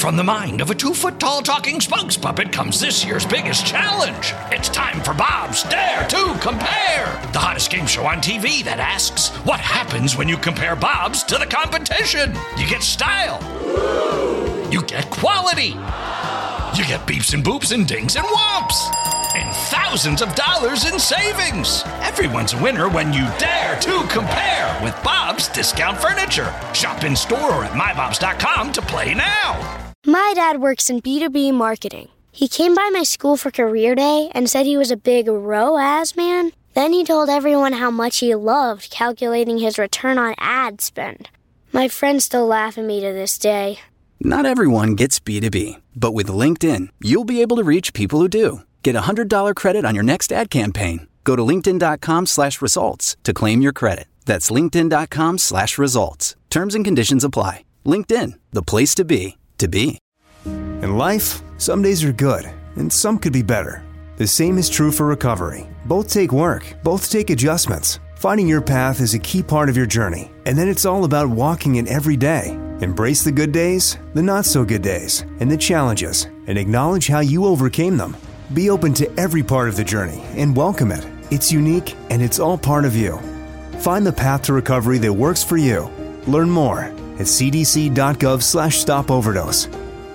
From the mind of a 2-foot-tall talking spokes puppet comes this year's biggest challenge. It's time for Bob's Dare to Compare, the hottest game show on TV that asks, what happens when you compare Bob's to the competition? You get style. You get quality. You get beeps and boops and dings and whomps. And thousands of dollars in savings. Everyone's a winner when you dare to compare with Bob's Discount Furniture. Shop in store or at mybobs.com to play now. My dad works in B2B marketing. He came by my school for career day and said he was a big ROAS man. Then he told everyone how much he loved calculating his return on ad spend. My friends still laugh at me to this day. Not everyone gets B2B, but with LinkedIn, you'll be able to reach people who do. Get a $100 credit on your next ad campaign. Go to linkedin.com/results to claim your credit. That's linkedin.com/results. Terms and conditions apply. LinkedIn, the place to be, to be. In life, some days are good, and some could be better. The same is true for recovery. Both take work, both take adjustments. Finding your path is a key part of your journey, and then it's all about walking it every day. Embrace the good days, the not-so-good days, and the challenges, and acknowledge how you overcame them. Be open to every part of the journey and welcome it. It's unique, and it's all part of you. Find the path to recovery that works for you. Learn more at cdc.gov/stopoverdose.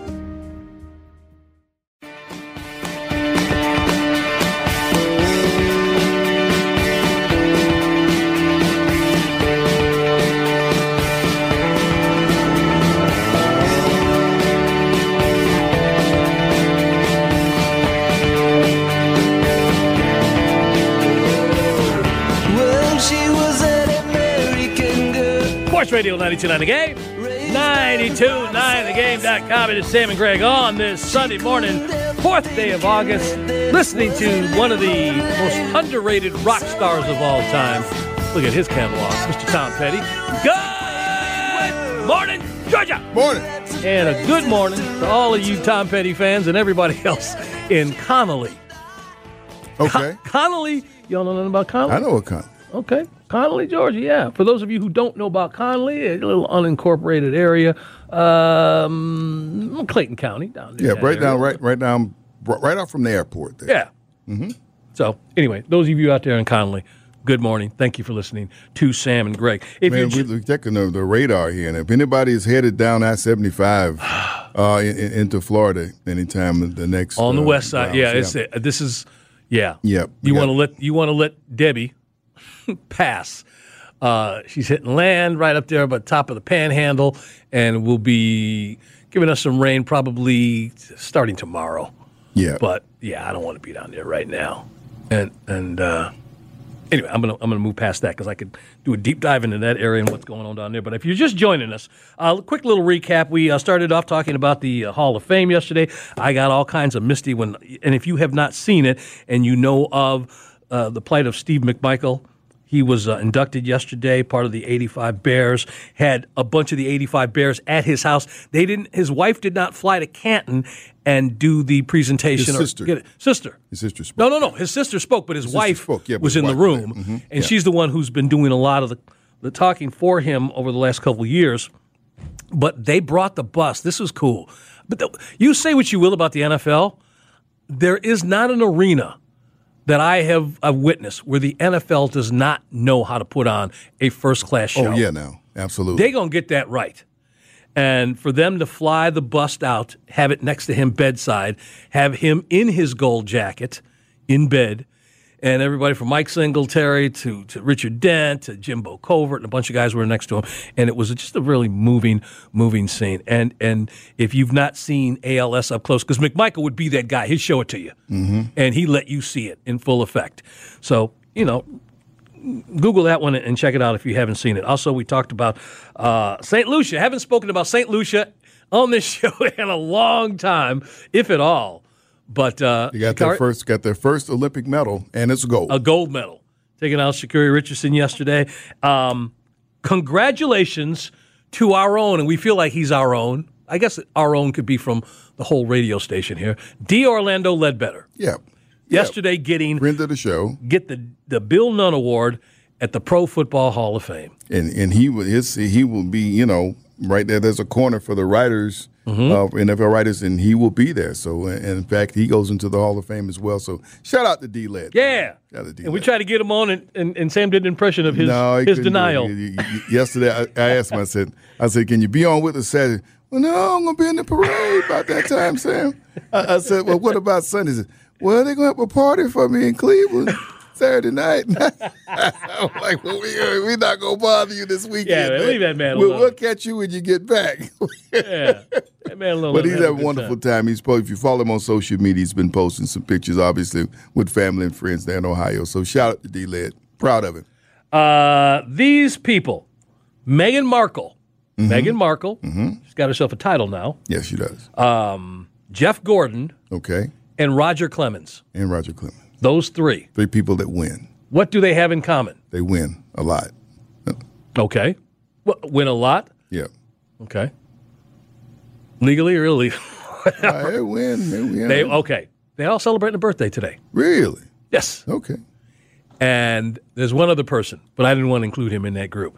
Radio 92.9 The Game, 92.9thegame.com. It is Sam and Greg on this Sunday morning, 4th day of August, listening to one of the most underrated rock stars of all time. Look at his catalog, Mr. Tom Petty. Good morning, Georgia. Morning. And a good morning to all of you Tom Petty fans and everybody else in Connolly. Okay. Connolly, y'all know nothing about Connolly? I know what Connolly. Okay. Connolly, Georgia, yeah. For those of you who don't know about Connolly, a little unincorporated area, Clayton County down there. Yeah, right out from the airport there. Yeah. Mm-hmm. So, anyway, those of you out there in Connolly, good morning. Thank you for listening to Sam and Greg. We're checking the radar here, and if anybody is headed down I-75 into Florida anytime the next on the west side, rounds, this is. Yeah. Yep. You want to let Debbie pass. She's hitting land right up there by the top of the Panhandle, and will be giving us some rain probably starting tomorrow. Yeah. But yeah, I don't want to be down there right now. And anyway, I'm gonna move past that because I could do a deep dive into that area and what's going on down there. But if you're just joining us, quick little recap. We started off talking about the Hall of Fame yesterday. I got all kinds of misty and if you have not seen it and you know of the plight of Steve McMichael, he was inducted yesterday, part of the 85 Bears, had a bunch of the 85 Bears at his house. His wife did not fly to Canton and do the presentation. His sister. His sister spoke. No. His sister spoke, but his wife was in the room. Mm-hmm. And she's the one who's been doing a lot of the talking for him over the last couple of years. But they brought the bus. This was cool. But you say what you will about the NFL, there is not an arena that I've witnessed where the NFL does not know how to put on a first-class show. Oh, yeah, no. Absolutely. They're going to get that right. And for them to fly the bust out, have it next to him bedside, have him in his gold jacket in bed, and everybody from Mike Singletary to Richard Dent to Jimbo Covert and a bunch of guys were next to him. And it was just a really moving scene. And if you've not seen ALS up close, because McMichael would be that guy. He'd show it to you. Mm-hmm. And he'd let you see it in full effect. So, Google that one and check it out if you haven't seen it. Also, we talked about St. Lucia. Haven't spoken about St. Lucia on this show in a long time, if at all. But you got their first Olympic medal, and it's gold. A gold medal. Taking out Sha'Carri Richardson yesterday. Congratulations to our own, and we feel like he's our own. I guess our own could be from the whole radio station here. D. Orlando Ledbetter. Yeah. Yesterday getting friend of the show. Get the Bill Nunn Award at the Pro Football Hall of Fame. And he will be, right there. There's a corner for the writers NFL writers, and he will be there. So, and in fact, he goes into the Hall of Fame as well. So, shout out to D-Led. Yeah. And we tried to get him on, and Sam did an impression of his denial. Yesterday, I asked him, I said, can you be on with us Saturday? Well, no, I'm going to be in the parade about that time, Sam. I said, well, what about Sunday? He said, well, they're going to have a party for me in Cleveland Saturday night. I'm like, well, we're not going to bother you this weekend. Yeah, man, leave that man alone. We'll catch you when you get back. Yeah, that man alone. But he's having a wonderful time. If you follow him on social media, he's been posting some pictures, obviously, with family and friends there in Ohio. So shout out to D-Led. Proud of him. These people, Meghan Markle. Meghan Markle. She's got herself a title now. Yes, she does. Jeff Gordon. Okay. And Roger Clemens. Those 3. 3 people that win. What do they have in common? They win a lot. Okay. Win a lot? Yeah. Okay. Legally or illegally? They win. Okay. They all celebrating a birthday today. Really? Yes. Okay. And there's one other person, but I didn't want to include him in that group.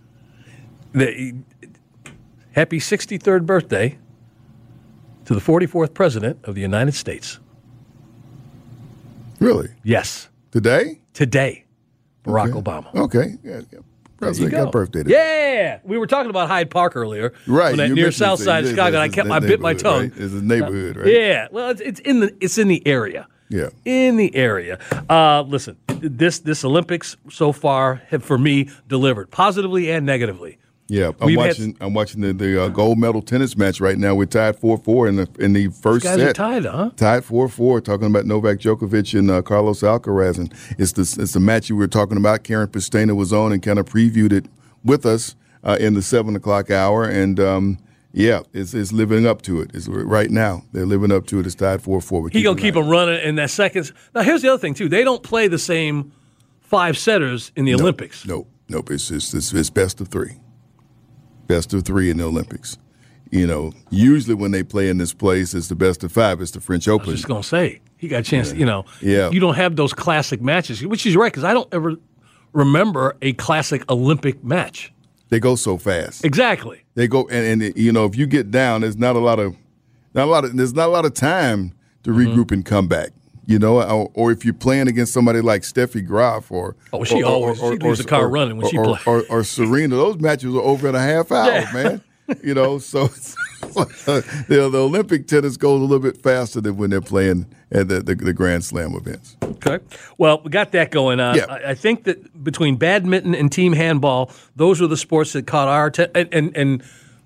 Happy 63rd birthday to the 44th President of the United States. Really? Yes. Today? Today. Barack Obama. Okay. Yeah. President got a birthday today. Yeah. We were talking about Hyde Park earlier. Right. Near South Side of Chicago. I bit my tongue. Right? It's a neighborhood, right? Yeah. Well, it's in the area. Yeah. In the area. Listen, this Olympics so far have, for me, delivered positively and negatively. Yeah, I'm watching the gold medal tennis match right now. We're tied 4-4 in the first set. These guys are tied, huh? Tied 4-4. Talking about Novak Djokovic and Carlos Alcaraz, and it's the match you were talking about. Karen Pistena was on and kind of previewed it with us in the 7:00 hour, and it's living up to it. It's right now they're living up to it. It's tied 4-4. He gonna keep them running in that seconds. Now here's the other thing too. They don't play the same 5 setters in the Olympics. Nope. It's best of 3. Best of 3 in the Olympics. Usually when they play in this place, it's the best of 5. It's the French Open. I was just going to say, he got a chance, Yeah. You don't have those classic matches, which is right, because I don't ever remember a classic Olympic match. They go so fast. Exactly. They go, and if you get down, there's not a lot of time to regroup and come back. Or if you're playing against somebody like Steffi Graf she leaves the car running when she plays. Or Serena, those matches are over in a half hour, man. So the Olympic tennis goes a little bit faster than when they're playing at the Grand Slam events. Okay. Well, we got that going on. Yeah. I think that between badminton and team handball, those were the sports that caught our attention.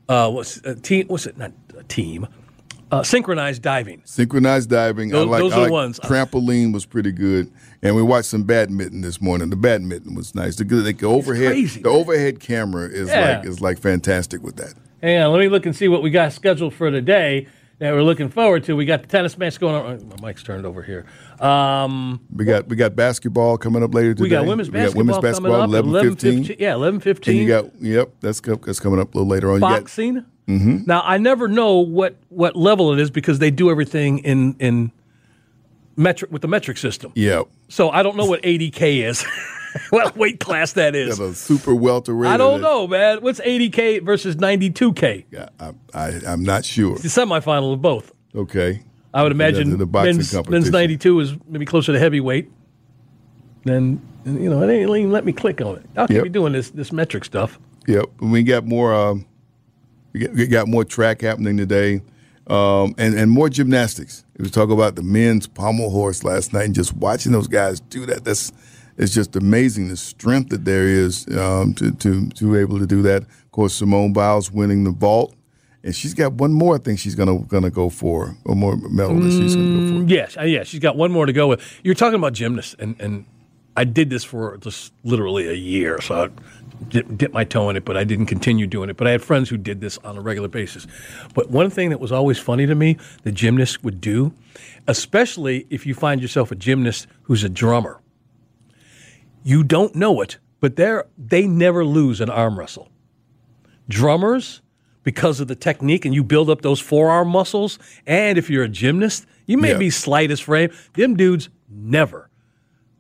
Synchronized diving. Synchronized diving. Those are the ones. Trampoline was pretty good. And we watched some badminton this morning. The badminton was nice. The overhead camera is like fantastic with that. Hang on, let me look and see what we got scheduled for today that we're looking forward to. We got the tennis match going on. My mic's turned over here. We got basketball coming up later today. We got women's basketball coming up 11:15. Yeah, 11:15. And that's coming up a little later on. Boxing. Now I never know what level it is because they do everything in metric with the metric system. Yeah. So I don't know what 80K is. What weight class that is? Yeah, the super welterweight. I don't know, man. What's 80K versus 92K? Yeah, I'm not sure. It's the semifinal of both. Okay. I would imagine the boxing men's 92 is maybe closer to heavyweight. Then it ain't even let me click on it. I'll keep doing this metric stuff. Yep. We got more. We got more track happening today, and more gymnastics. We talk about the men's pommel horse last night, and just watching those guys do that. It's just amazing the strength that there is to able to do that. Of course, Simone Biles winning the vault, and she's got one more. I think she's gonna go for one more medal that she's gonna go for. Yes, she's got one more to go with. You're talking about gymnasts, and I did this for just literally a year, so I dipped my toe in it, but I didn't continue doing it. But I had friends who did this on a regular basis. But one thing that was always funny to me, the gymnasts would do, especially if you find yourself a gymnast who's a drummer. You don't know it, but they never lose an arm wrestle. Drummers, because of the technique, and you build up those forearm muscles, and if you're a gymnast, you may be slight as frame. Them dudes never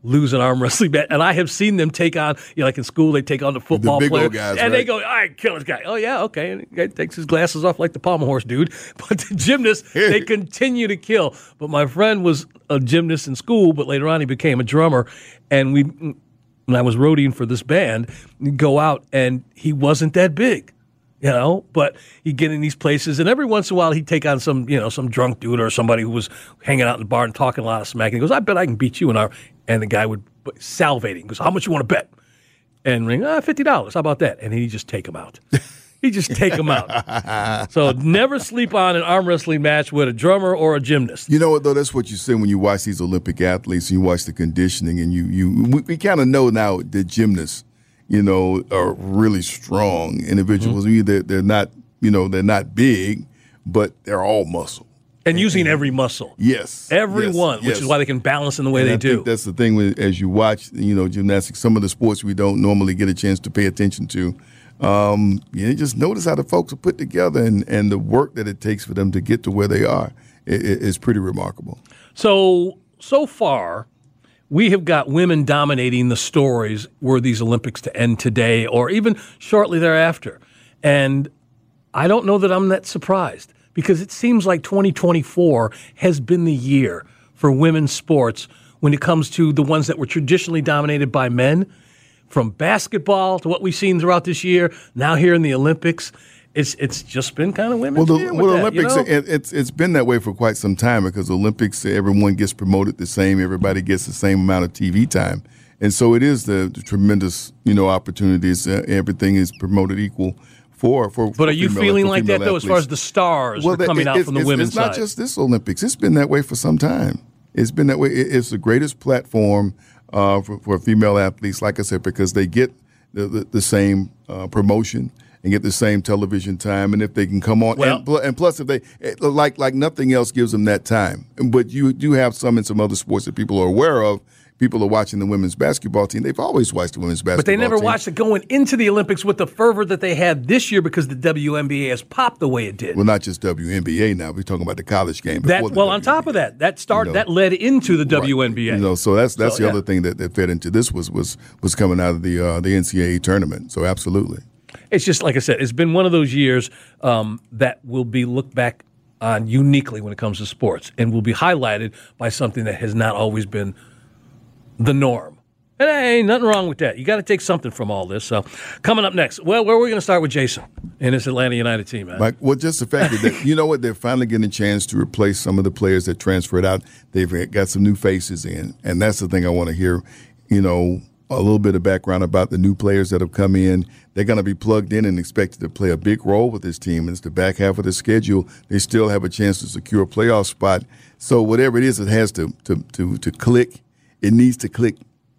lose an arm wrestling match. And I have seen them take on, like in school, they take on the football big player. old guys, and right? they go, all right, kill this guy. Oh, yeah, okay. And the guy takes his glasses off like the pommel horse dude. But the gymnasts, they continue to kill. But my friend was a gymnast in school, but later on he became a drummer. And when I was roadieing for this band, we'd go out, and he wasn't that big. But he'd get in these places, and every once in a while he'd take on some drunk dude or somebody who was hanging out in the bar and talking a lot of smack. And he goes, I bet I can beat you. And the guy would salivating. He goes, how much you want to bet? And ring, $50. How about that? And he'd just take him out. He'd just take him out. So never sleep on an arm wrestling match with a drummer or a gymnast. You know what, though? That's what you see when you watch these Olympic athletes and you watch the conditioning. And we kind of know now that gymnasts, are really strong individuals. Mm-hmm. They're not, they're not big, but they're all muscle. And using every muscle. Yes. Every one, which is why they can balance in the way they do. Think that's the thing as you watch, gymnastics, some of the sports we don't normally get a chance to pay attention to. You just notice how the folks are put together and the work that it takes for them to get to where they are. It's pretty remarkable. So far, we have got women dominating the stories were these Olympics to end today or even shortly thereafter. And I don't know that I'm that surprised because it seems like 2024 has been the year for women's sports when it comes to the ones that were traditionally dominated by men, from basketball to what we've seen throughout this year, now here in the Olympics. It's just been kind of women's year with that, Olympics, it's been that way for quite some time because Olympics, everyone gets promoted the same. Everybody gets the same amount of TV time. And so it is the tremendous, opportunities. Everything is promoted equal for But are you feeling like that, though, as far as the stars are coming out from the women's side? It's not just this Olympics. It's been that way for some time. It's been that way. It's the greatest platform for female athletes, like I said, because they get the same promotion and get the same television time, and if they can come on, and plus if they like nothing else gives them that time. But you do have some in some other sports that people are aware of. People are watching the women's basketball team. They've always watched the women's basketball team. But they never watched it going into the Olympics with the fervor that they had this year because the WNBA has popped the way it did. Well, not just WNBA now. We're talking about the college game. On top of that, that led into the WNBA. Right. So that's the other thing that fed into this was coming out of the NCAA tournament. So absolutely. It's just, like I said, it's been one of those years that will be looked back on uniquely when it comes to sports and will be highlighted by something that has not always been the norm. And ain't nothing wrong with that. You got to take something from all this. So coming up next, where are we going to start with Jason and his Atlanta United team, man? Mike, just the fact that, they're finally getting a chance to replace some of the players that transferred out. They've got some new faces in, and that's the thing I want to hear, a little bit of background about the new players that have come in. They're going to be plugged in and expected to play a big role with this team. And it's the back half of the schedule. They still have a chance to secure a playoff spot. So whatever it is, it has to click. It needs to click.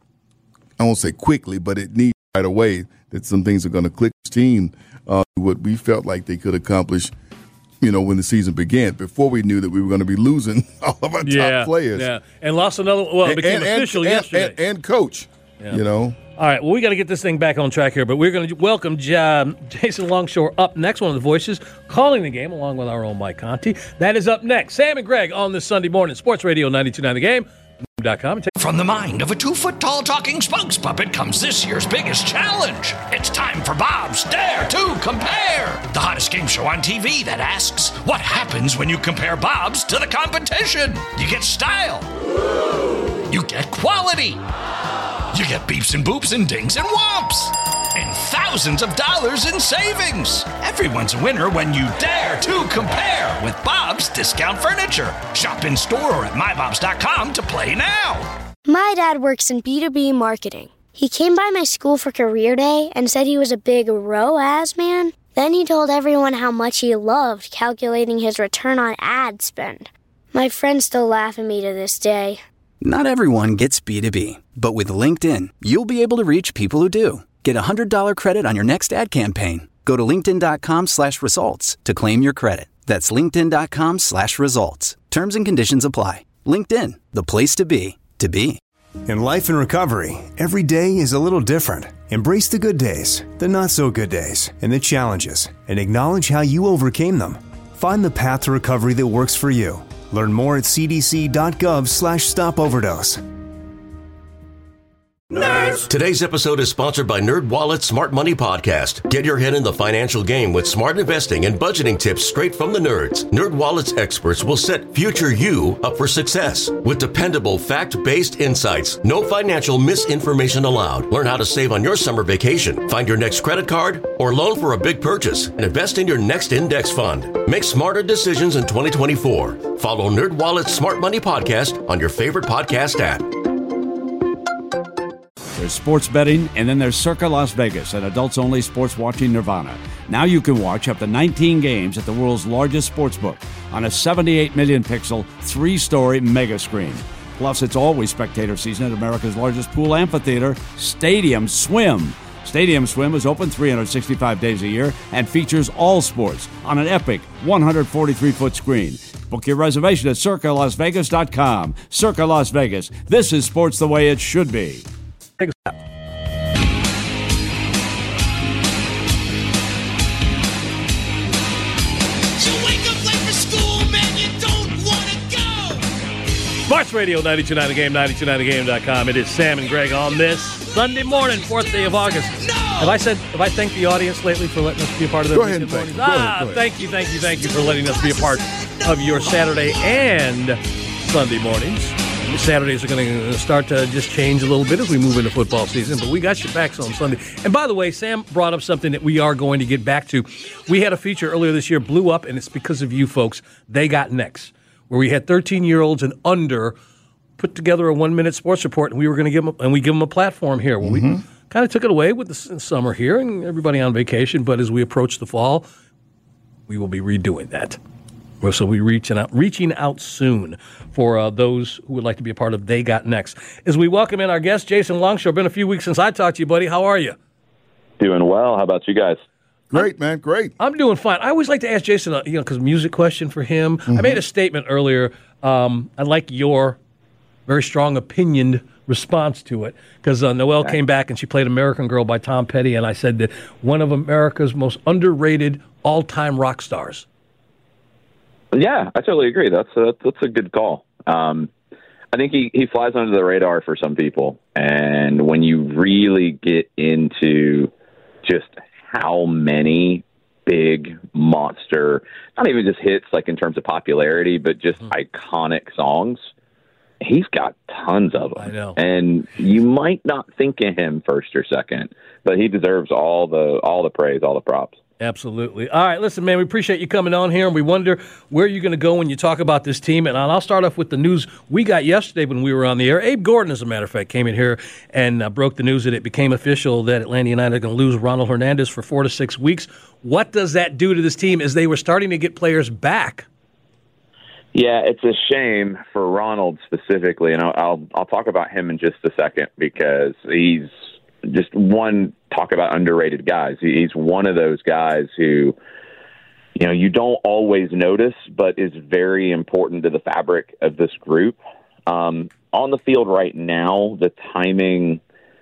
I won't say quickly, but it needs right away that some things are going to click this team. What we felt like they could accomplish, when the season began, before we knew that we were going to be losing all of our top players. Yeah, and lost another. Well, it became official yesterday. And coach. Yeah. All right, well, we got to get this thing back on track here, but we're going to welcome Jason Longshore up next, one of the voices calling the game, along with our own Mike Conti. That is up next. Sam and Greg on this Sunday morning, Sports Radio 92.9 The Game. From the mind of a 2-foot-tall talking spokes puppet comes this year's biggest challenge. It's time for Bob's Dare to Compare, the hottest game show on TV that asks, what happens when you compare Bob's to the competition? You get style. You get quality. You get beeps and boops and dings and whomps. And thousands of dollars in savings. Everyone's a winner when you dare to compare with Bob's Discount Furniture. Shop in store or at mybobs.com to play now. My dad works in B2B marketing. He came by my school for career day and said he was a big ROAS man. Then he told everyone how much he loved calculating his return on ad spend. My friends still laugh at me to this day. Not everyone gets B2B, but with LinkedIn, you'll be able to reach people who do. Get a $100 credit on your next ad campaign. Go to linkedin.com/results to claim your credit. That's linkedin.com/results. Terms and conditions apply. LinkedIn, the place to be, to be. In life and recovery, every day is a little different. Embrace the good days, the not so good days, and the challenges, and acknowledge how you overcame them. Find the path to recovery that works for you. Learn more at cdc.gov/stopoverdose. Nerds! Today's episode is sponsored by NerdWallet's Smart Money Podcast. Get your head in the financial game with smart investing and budgeting tips straight from the nerds. NerdWallet's experts will set future you up for success. With dependable, fact-based insights, no financial misinformation allowed. Learn how to save on your summer vacation, find your next credit card, or loan for a big purchase, and invest in your next index fund. Make smarter decisions in 2024. Follow NerdWallet's Smart Money Podcast on your favorite podcast app. There's sports betting, and then there's Circa Las Vegas, an adults-only sports-watching nirvana. Now you can watch up to 19 games at the world's largest sportsbook on a 78 million pixel, 3-story mega screen. Plus, it's always spectator season at America's largest pool amphitheater, Stadium Swim. Stadium Swim is open 365 days a year and features all sports on an epic 143-foot screen. Book your reservation at CircaLasVegas.com. Circa Las Vegas. This is sports the way it should be. Thanks. Sports Radio 92.9 The Game, 92.9thegame.com. It is Sam and Greg on this Sunday morning, 4th day of August. Have I thanked the audience lately for letting us be a part of their weekend mornings? Thank you for letting us be a part of your Saturday and Sunday mornings. Saturdays are going to start to just change a little bit as we move into football season, but we got you back on Sunday. And by the way, Sam brought up something that we are going to get back to. We had a feature earlier this year, blew up, and it's because of you folks. They Got Next, where we had 13-year-olds and under put together a 1-minute sports report, and we were going to give them a platform here. Well, we kind of took it away with the summer here and everybody on vacation, but as we approach the fall, we will be redoing that. So we're reaching out soon for those who would like to be a part of They Got Next. As we welcome in our guest, Jason Longshore. Been a few weeks since I talked to you, buddy. How are you? Doing well. How about you guys? Great, man. Great. I'm doing fine. I always like to ask Jason, because music question for him. I made a statement earlier. I like your very strong opinioned response to it because Noelle came back and she played American Girl by Tom Petty, and I said that one of America's most underrated all-time rock stars. Yeah, I totally agree. That's a good call. I think he flies under the radar for some people, and when you really get into just how many big monster, not even just hits like in terms of popularity, but just iconic songs, he's got tons of them. I know. And you might not think of him first or second, but he deserves all the praise, all the props. Absolutely. All right, listen, man, we appreciate you coming on here, and we wonder where you're going to go when you talk about this team. And I'll start off with the news we got yesterday when we were on the air. Abe Gordon, as a matter of fact, came in here and broke the news that it became official that Atlanta United are going to lose Ronald Hernandez for 4 to 6 weeks. What does that do to this team as they were starting to get players back? Yeah, it's a shame for Ronald specifically, and I'll talk about him in just a second because he's just talk about underrated guys. He's one of those guys who, you don't always notice, but is very important to the fabric of this group. On the field right now, the timing,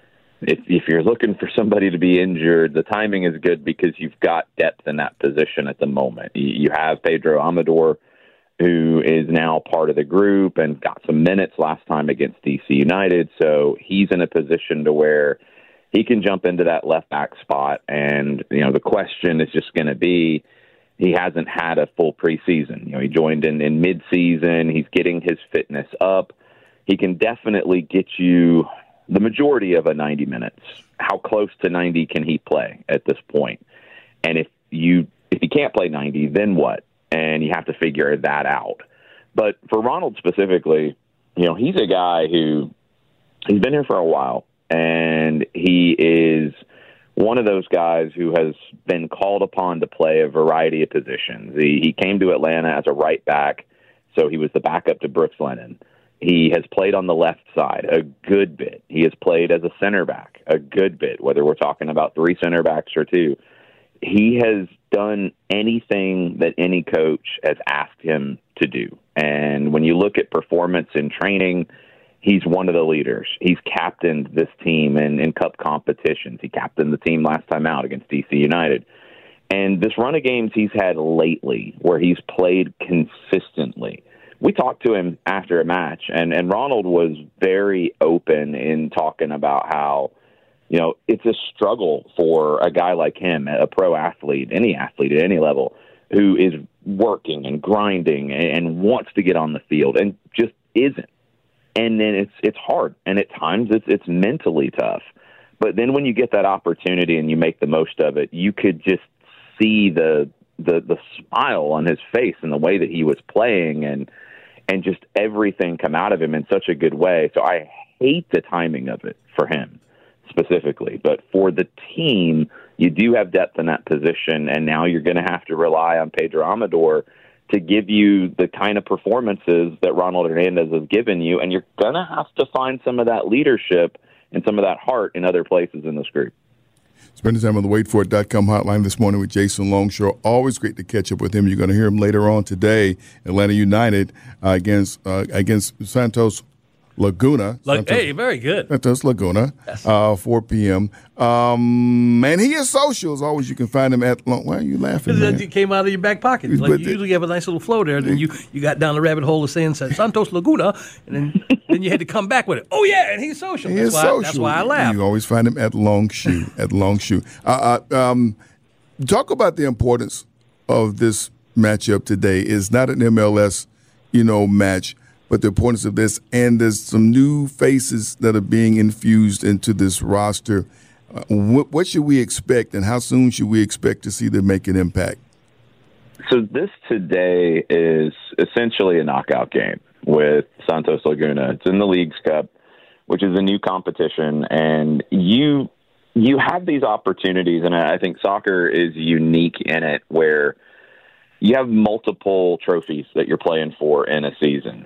if you're looking for somebody to be injured, the timing is good because you've got depth in that position at the moment. You have Pedro Amador, who is now part of the group and got some minutes last time against DC United, so he's in a position to where he can jump into that left back spot. And, the question is just going to be, he hasn't had a full preseason. He joined in mid-season. He's getting his fitness up. He can definitely get you the majority of a 90 minutes. How close to 90 can he play at this point? And if he can't play 90, then what? And you have to figure that out. But for Ronald specifically, he's a guy he's been here for a while. And he is one of those guys who has been called upon to play a variety of positions. He came to Atlanta as a right back, so he was the backup to Brooks Lennon. He has played on the left side a good bit. He has played as a center back a good bit, whether we're talking about 3 center backs or 2. He has done anything that any coach has asked him to do. And when you look at performance in training, he's one of the leaders. He's captained this team in cup competitions. He captained the team last time out against DC United. And this run of games he's had lately where he's played consistently we talked to him after a match, and Ronald was very open in talking about how, it's a struggle for a guy like him, a pro athlete, any athlete at any level, who is working and grinding and wants to get on the field and just isn't. And then it's hard, and at times it's mentally tough. But then when you get that opportunity and you make the most of it, you could just see the smile on his face and the way that he was playing and just everything come out of him in such a good way. So I hate the timing of it for him specifically. But for the team, you do have depth in that position, and now you're going to have to rely on Pedro Amador to give you the kind of performances that Ronald Hernandez has given you, and you're going to have to find some of that leadership and some of that heart in other places in this group. Spending time on the waitforit.com hotline this morning with Jason Longshore. Always great to catch up with him. You're going to hear him later on today. Atlanta United against Santos Laguna. Hey, very good. Santos Laguna, yes. 4 p.m. And he is social as always. You can find him at. Why are you laughing? Because it came out of your back pocket. Like you usually have a nice little flow there. Then you got down the rabbit hole of saying Santos Laguna, and then you had to come back with it. Oh yeah, and he's social. That's why I laugh. You always find him at Longshoe. Talk about the importance of this matchup today. It's not an MLS, match. But the importance of this, and there's some new faces that are being infused into this roster. What should we expect, and how soon should we expect to see them make an impact? So this today is essentially a knockout game with Santos Laguna. It's in the Leagues Cup, which is a new competition, and you have these opportunities, and I think soccer is unique in it where you have multiple trophies that you're playing for in a season.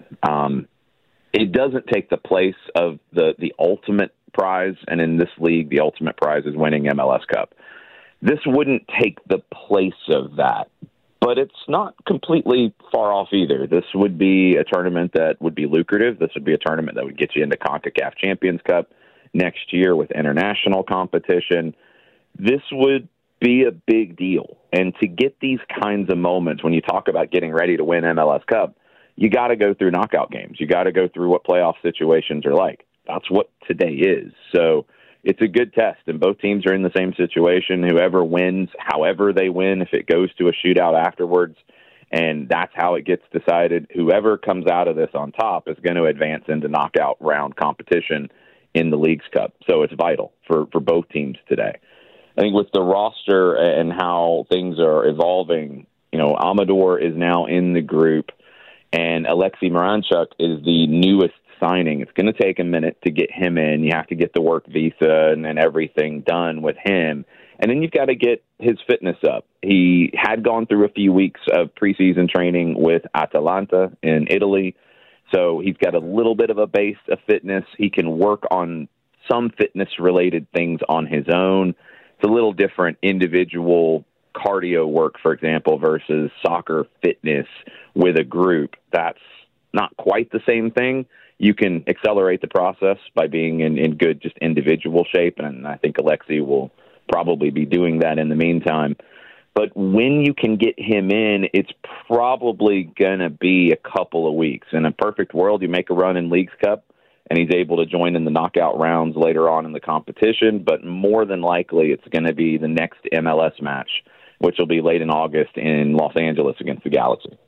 It doesn't take the place of the ultimate prize, and in this league, the ultimate prize is winning MLS Cup. This wouldn't take the place of that, but it's not completely far off either. This would be a tournament that would be lucrative. This would be a tournament that would get you into CONCACAF Champions Cup next year with international competition. This would be a big deal. And to get these kinds of moments, when you talk about getting ready to win MLS Cup, you got to go through knockout games. You got to go through what playoff situations are like. That's what today is. So it's a good test, and both teams are in the same situation. Whoever wins, however they win, if it goes to a shootout afterwards, and that's how it gets decided, whoever comes out of this on top is going to advance into knockout round competition in the Leagues Cup. So it's vital for both teams today. I think with the roster and how things are evolving, Amador is now in the group, and Alexei Miranchuk is the newest signing. It's going to take a minute to get him in. You have to get the work visa and everything done with him. And then you've got to get his fitness up. He had gone through a few weeks of preseason training with Atalanta in Italy, so he's got a little bit of a base of fitness. He can work on some fitness-related things on his own. It's a little different individual cardio work, for example, versus soccer fitness with a group. That's not quite the same thing. You can accelerate the process by being in good just individual shape, and I think Alexei will probably be doing that in the meantime. But when you can get him in, it's probably going to be a couple of weeks. In a perfect world, you make a run in Leagues Cup, and he's able to join in the knockout rounds later on in the competition. But more than likely, it's going to be the next MLS match, which will be late in August in Los Angeles against the Galaxy.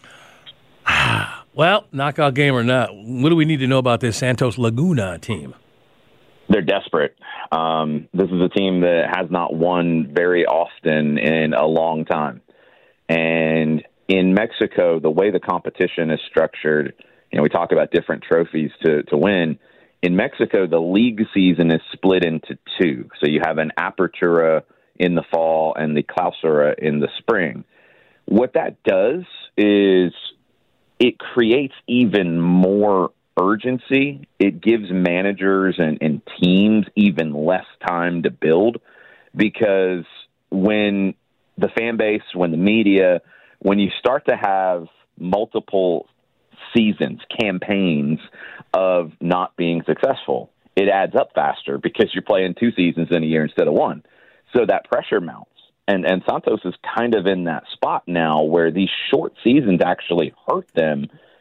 Well, knockout game or not, what do we need to know about this Santos Laguna team? They're desperate. This is a team that has not won very often in a long time. And in Mexico, the way the competition is structured, we talk about different trophies to win. In Mexico, the league season is split into two. So you have an Apertura in the fall and the Clausura in the spring. What that does is it creates even more urgency. It gives managers and teams even less time to build, because when the fan base, when the media, when you start to have multiple seasons, campaigns of not being successful, it adds up faster because you're playing 2 seasons in a year instead of 1. So that pressure mounts. And Santos is kind of in that spot now where these short seasons actually hurt them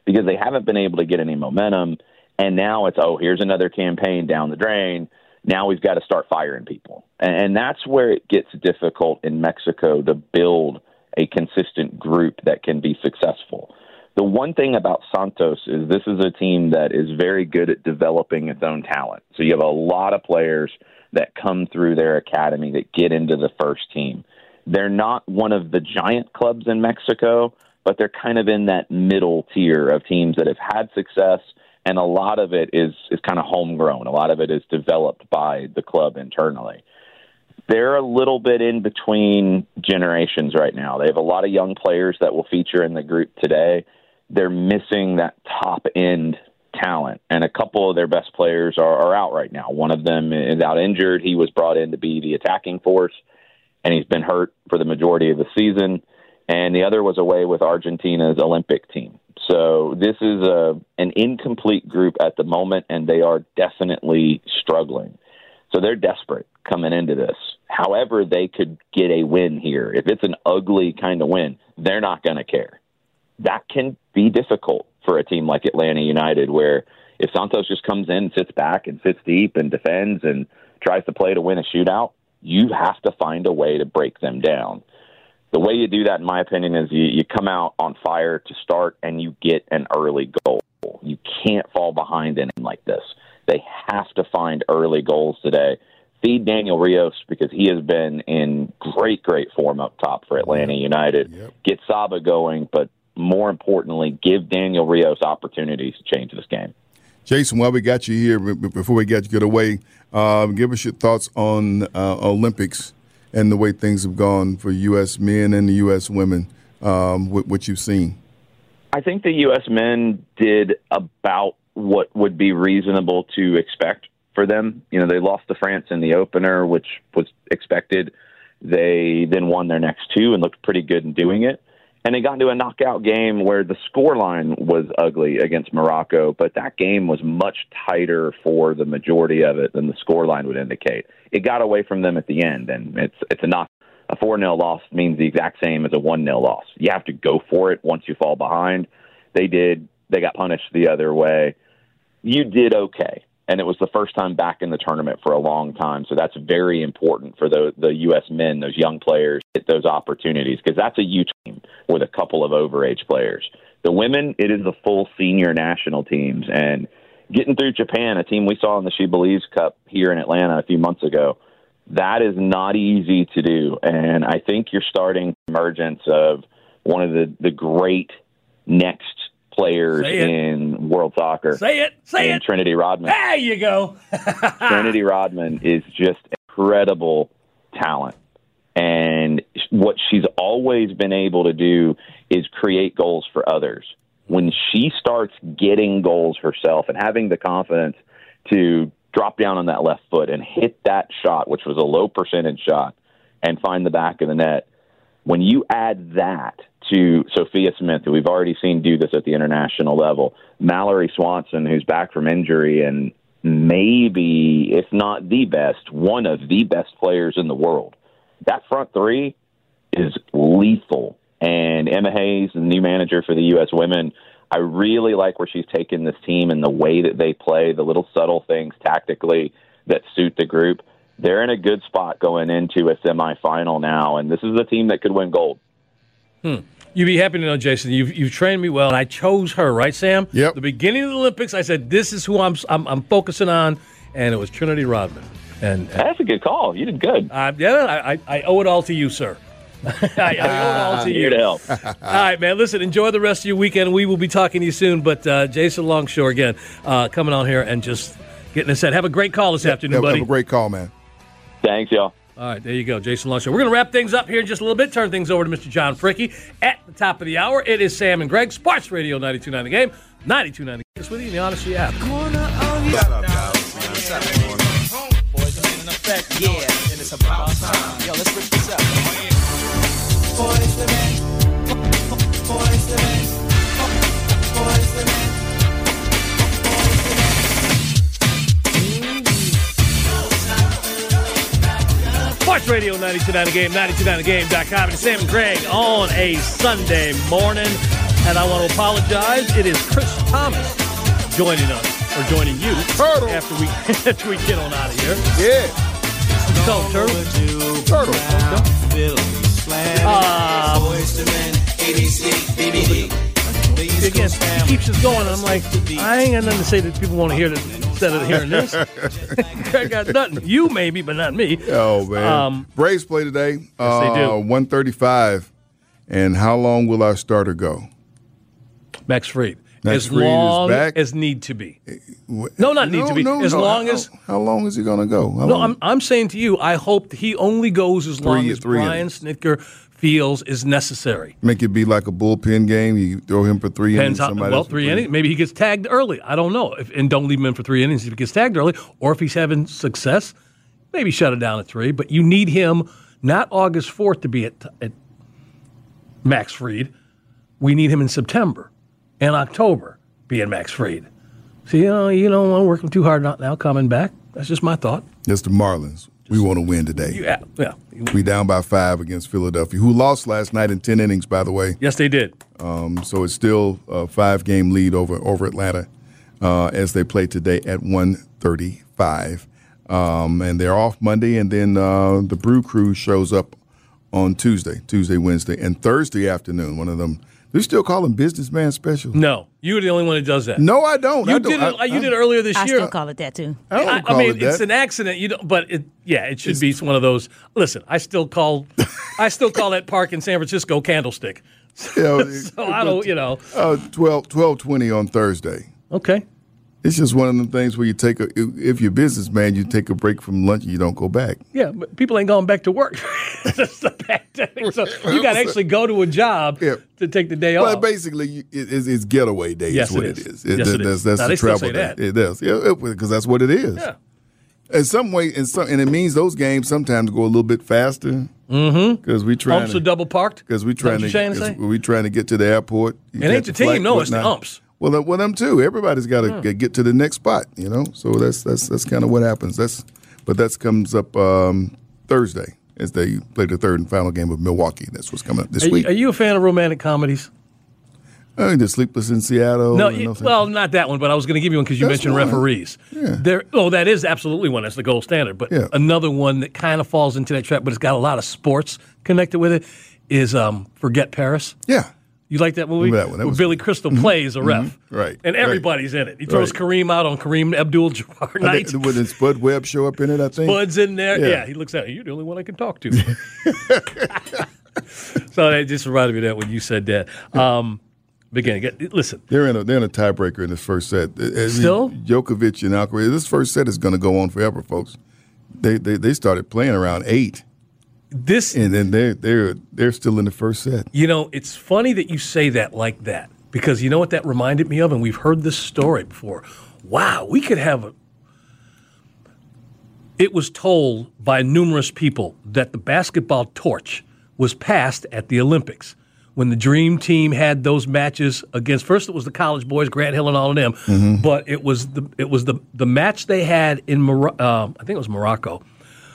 because they haven't been able to get any momentum. And now it's, here's another campaign down the drain. Now we've got to start firing people. And that's where it gets difficult in Mexico to build a consistent group that can be successful. The one thing about Santos is this is a team that is very good at developing its own talent. So you have a lot of players that come through their academy that get into the first team. They're not one of the giant clubs in Mexico, but they're kind of in that middle tier of teams that have had success, and a lot of it is kind of homegrown. A lot of it is developed by the club internally. They're a little bit in between generations right now. They have a lot of young players that will feature in the group today. They're missing that top-end talent, and a couple of their best players are out right now. One of them is out injured. He was brought in to be the attacking force, and he's been hurt for the majority of the season. And the other was away with Argentina's Olympic team. So this is an incomplete group at the moment, and they are definitely struggling. So they're desperate coming into this. However, they could get a win here. If it's an ugly kind of win, they're not going to care. That can be difficult for a team like Atlanta United, where if Santos just comes in, sits back and sits deep and defends and tries to play to win a shootout, you have to find a way to break them down. The way you do that, in my opinion, is you come out on fire to start and you get an early goal. You can't fall behind in like this. They have to find early goals today. Feed Daniel Rios because he has been in great form up top for Atlanta United. Yep. Get Saba going, but more importantly, give Daniel Rios opportunities to change this game. Jason, while we got you here, before we get you away, give us your thoughts on Olympics and the way things have gone for U.S. men and the U.S. women, what you've seen. I think the U.S. men did about what would be reasonable to expect for them. You know, they lost to France in the opener, which was expected. They then won their next two and looked pretty good in doing it. And they got into a knockout game where the scoreline was ugly against Morocco, but that game was much tighter for the majority of it than the scoreline would indicate. It got away from them at the end, and it's a knock. A 4-0 loss means the exact same as a 1-0 loss. You have to go for it once you fall behind. They did. They got punished the other way. You did okay, and it was the first time back in the tournament for a long time, so that's very important for the U.S. men, those young players, get those opportunities, because that's a U team with a couple of overage players. The women, it is the full senior national teams, and getting through Japan, a team we saw in the She Believes Cup here in Atlanta a few months ago, that is not easy to do, and I think you're starting emergence of one of the great next players in world soccer. Say it. Trinity Rodman. There you go. Trinity Rodman is just incredible talent. And what she's always been able to do is create goals for others. When she starts getting goals herself and having the confidence to drop down on that left foot and hit that shot, which was a low percentage shot, and find the back of the net, when you add that to Sophia Smith, who we've already seen do this at the international level, Mallory Swanson, who's back from injury and maybe, if not the best, one of the best players in the world. That front three is lethal. And Emma Hayes, the new manager for the U.S. women, I really like where she's taken this team and the way that they play, the little subtle things tactically that suit the group. They're in a good spot going into a semifinal now, and this is a team that could win gold. You'd be happy to know, Jason, you've trained me well, and I chose her, right, Sam? Yep. The beginning of the Olympics, I said, this is who I'm focusing on, and it was Trinity Rodman. And that's a good call. You did good. I owe it all to you, sir. I owe it all to you. Here to help. All right, man. Listen, enjoy the rest of your weekend. We will be talking to you soon. But Jason Longshore, again, coming on here and just getting us set. Have a great call this afternoon, buddy. Have a great call, man. Thanks, y'all. All right, there you go, Jason Longshore. We're going to wrap things up here in just a little bit, turn things over to Mr. John Fricke. At the top of the hour, it is Sam and Greg, Sports Radio 92.9 The Game, 92.9 The Game. With you in the Odyssey app. Yeah, and it's about time. Yo, let's switch this up. Boys the man. Boys the man. Boys the man. Sports Radio 92.9 The Game, 92.9thegame.com. And Sam and Greg on a Sunday morning. And I want to apologize. It is Chris Thomas joining us, or joining you, Turtle. after we get on out of here. Yeah. Call him Turtle. Again, he keeps us going. I'm like, I ain't got nothing to say that people want to hear instead of hearing this. I got nothing. You maybe, but not me. Oh, man. Braves play today. Yes, they do. 1:35. And how long will our starter go? Max Fried. Max As Fried is long back? as need to be. No, not need to be. As long as. How long is he going to go? I'm saying to you, I hope he only goes as long as Brian innings. Snitker feels is necessary. Make it be like a bullpen game. You throw him for 3 innings. Three innings. Maybe he gets tagged early. I don't know. And don't leave him in for 3 innings if he gets tagged early. Or if he's having success, maybe shut it down at 3. But you need him not August 4th to be at Max Fried. We need him in September and October being Max Fried. So, you don't want to work him too hard now coming back. That's just my thought. That's the Marlins. We want to win today. Yeah. We down by 5 against Philadelphia, who lost last night in 10 innings, by the way. Yes, they did. So it's still a 5-game lead over Atlanta as they play today at 1:35. And they're off Monday, and then the Brew Crew shows up on Tuesday, Wednesday, and Thursday afternoon. One of them. Do you still call them businessman specials? No, you're the only one that does that. No, I don't. You did it earlier this year. I still call it that too. I mean, it's an accident. But it should be one of those. Listen, I still call that park in San Francisco Candlestick. So I don't. 12:20 on Thursday. Okay. It's just one of them things where if you're a businessman, you take a break from lunch and you don't go back. Yeah, but people ain't going back to work. That's the pandemic. So you got to actually go to a job to take the day off. Well, basically, it's getaway day. Yes, is what it it is. is. Yes, it is. That's Now, the they still travel say day. that. It does. Yeah, because that's what it is. Yeah. In some way, and it means those games sometimes go a little bit faster. Mm-hmm. Because we trying umps are double parked. Because we trying to get to the airport. It ain't the team. No, it's the umps. Well, them too. Everybody's got to get to the next spot, So that's kind of what happens. That comes up Thursday as they play the third and final game of Milwaukee. That's what's coming up this week. Are you a fan of romantic comedies? The Sleepless in Seattle. No, not that one. But I was going to give you one because you mentioned one. Referees. Yeah. That is absolutely one. That's the gold standard. But another one that kind of falls into that trap, but it's got a lot of sports connected with it, is Forget Paris. Yeah. You like that movie? That one. That where Billy Crystal plays a ref. Right. And everybody's in it. He throws Kareem out on Kareem Abdul-Jabbar night. Wouldn't Spud Webb show up in it, I think? Spud's in there. Yeah, he looks at it. You're the only one I can talk to. So that just reminded me of that when you said that. Listen. They're in a tiebreaker in this first set. Still? Djokovic and Alcaraz. This first set is going to go on forever, folks. They started playing around 8. And then they're still in the first set. It's funny that you say that like that, because you know what that reminded me of, and we've heard this story before. Wow, we could have It was told by numerous people that the basketball torch was passed at the Olympics when the Dream Team had those matches against. First, it was the college boys, Grant Hill and all of them, but it was the match they had in I think it was Monaco,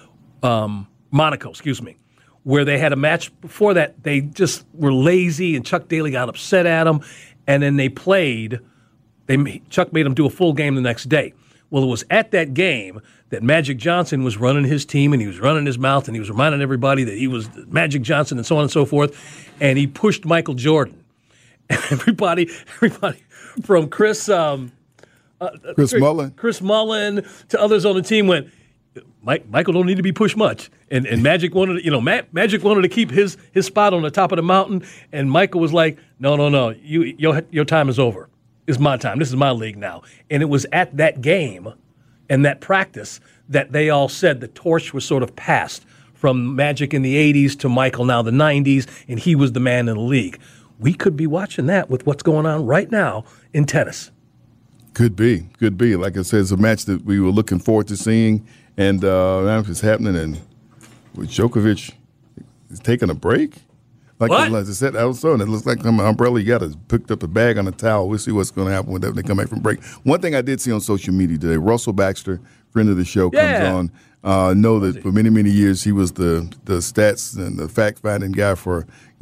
excuse me, where they had a match before that. They just were lazy, and Chuck Daly got upset at them, and then they played. Chuck made them do a full game the next day. Well, it was at that game that Magic Johnson was running his team, and he was running his mouth, and he was reminding everybody that he was Magic Johnson and so on and so forth, and he pushed Michael Jordan. And everybody from Chris Mullin to others on the team went, Michael don't need to be pushed much, and Magic wanted Magic wanted to keep his spot on the top of the mountain, and Michael was like, no, your time is over. It's my time. This is my league now. And it was at that game and that practice that they all said the torch was sort of passed from Magic in the 80s to Michael now the 90s, and he was the man in the league. We could be watching that with what's going on right now in tennis. Could be. Like I said, it's a match that we were looking forward to seeing, and now it's happening. And with Djokovic is taking a break. Like I said, also, and it looks like an umbrella. You got to pick up a bag on a towel. We'll see what's going to happen when they come back from break. One thing I did see on social media today, Russell Baxter, friend of the show, comes know that for many, many years he was the stats and the fact-finding guy for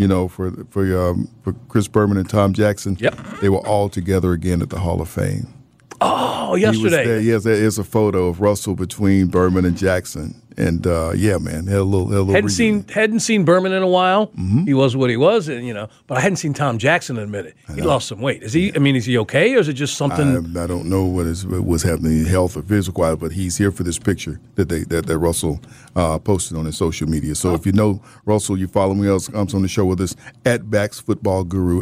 Chris Berman and Tom Jackson. Yep. They were all together again at the Hall of Fame. Oh, yesterday. He was there. Yes, there is a photo of Russell between Berman and Jackson. And yeah, man, had a little hadn't seen Berman in a while. Mm-hmm. He was what he was, and but I hadn't seen Tom Jackson in a minute. He lost some weight. Is he okay, or is it just something? I don't know what's happening, health or physical, but he's here for this picture that Russell posted on his social media. So if you know Russell, you follow me else comes on the show with us at Bax Football Guru.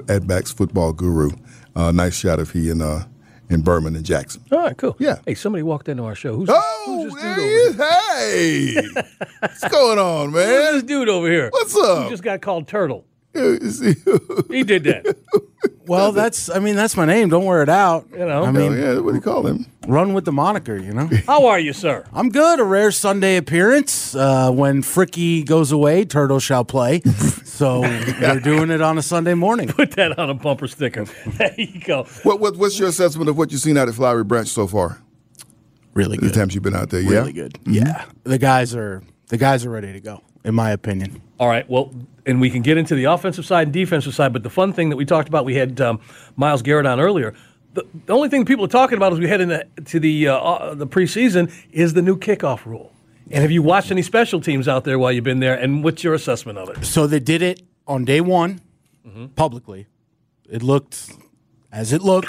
Nice shot of he and Berman and Jackson. All right, cool. Yeah. Hey, somebody walked into our show. Who's this there dude he over is. Hey, what's going on, man? Who's this dude over here? What's up? He just got called Turtle. He did that. Well, that's my name. Don't wear it out. I mean, yeah, what do you call him? Run with the moniker, How are you, sir? I'm good. A rare Sunday appearance. When Fricky goes away, Turtle shall play. So we're doing it on a Sunday morning. Put that on a bumper sticker. There you go. What's your assessment of what you've seen out at Flowery Branch so far? Really good. The times you've been out there, yeah? Really good. Mm-hmm. Yeah. The guys are ready to go, in my opinion. All right, well, and we can get into the offensive side and defensive side, but the fun thing that we talked about, we had Myles Garrett on earlier. The only thing people are talking about as we head into the preseason is the new kickoff rule. And have you watched any special teams out there while you've been there, and what's your assessment of it? So they did it on day one, publicly. It looked as it looked,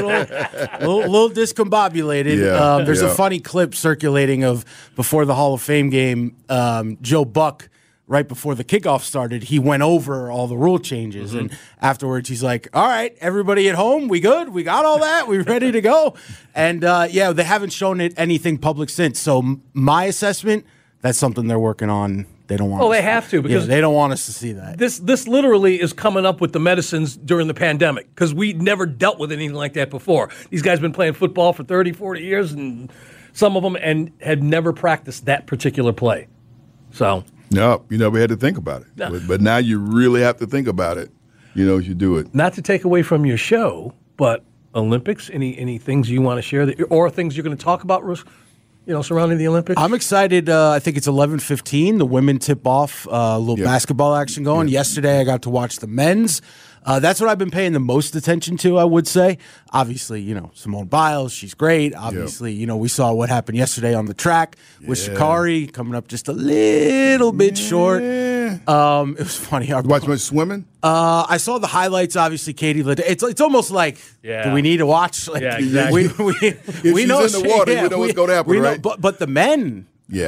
a little discombobulated. Yeah, there's a funny clip circulating of before the Hall of Fame game, Joe Buck, right before the kickoff started, he went over all the rule changes. And afterwards, he's like, all right, everybody at home, we good? We got all that? We ready to go? And, they haven't shown it anything public since. So my assessment, that's something they're working on. They don't want. Oh, they have to, because they don't want us to see that. This literally is coming up with the medicines during the pandemic, because we never dealt with anything like that before. These guys have been playing football for 30, 40 years, and some of them had never practiced that particular play. So no, you never had to think about it. No. But now you really have to think about it. As you do it. Not to take away from your show, but Olympics. Any things you want to share or things you're going to talk about? Surrounding the Olympics? I'm excited. I think it's 11:15. The women tip off. A little basketball action going. Yesterday, I got to watch the men's. That's what I've been paying the most attention to, I would say. Obviously, Simone Biles, she's great. Obviously, we saw what happened yesterday on the track with Sha'Carri coming up just a little bit short. It was funny. You watch much swimming? I saw the highlights, obviously, Katie. It's almost like, do we need to watch? Like, yeah, exactly. We know she's in the water. We know what's going to happen, right? But the men,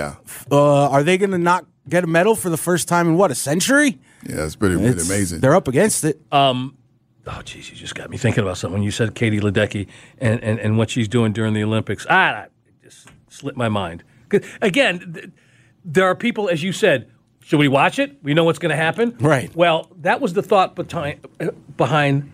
are they going to not get a medal for the first time in, a century? Yeah, it's pretty amazing. They're up against it. Oh, geez, you just got me thinking about something. When you said Katie Ledecky and what she's doing during the Olympics, it just slipped my mind. 'Cause, again, there are people, as you said, should we watch it? We know what's going to happen. Right. Well, that was the thought behind